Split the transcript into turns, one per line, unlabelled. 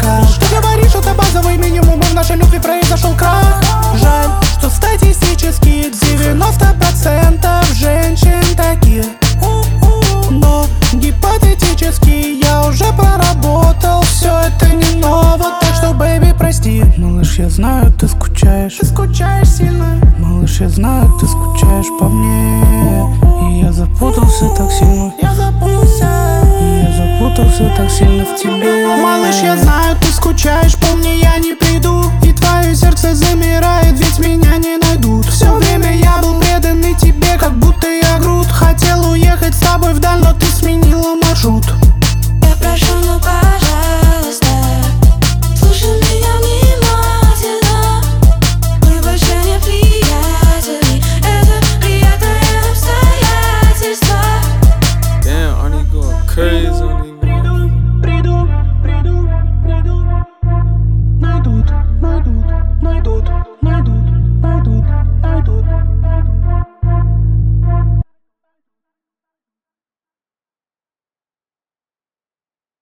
руках. Ты говоришь, это базовый минимум, и в нашей любви произошел крах. Жаль, что статистически 90% женщин такие. Но гипотетически я уже проработал, все это не ново, так что, бэйби, прости. Малыш, я знаю, ты скучаешь. Ты скучаешь сильно. Малыш, я знаю, ты скучаешь по мне. И я запутался так сильно. Я запутался. И я запутался так сильно в тебе. Малыш, я знаю, ты скучаешь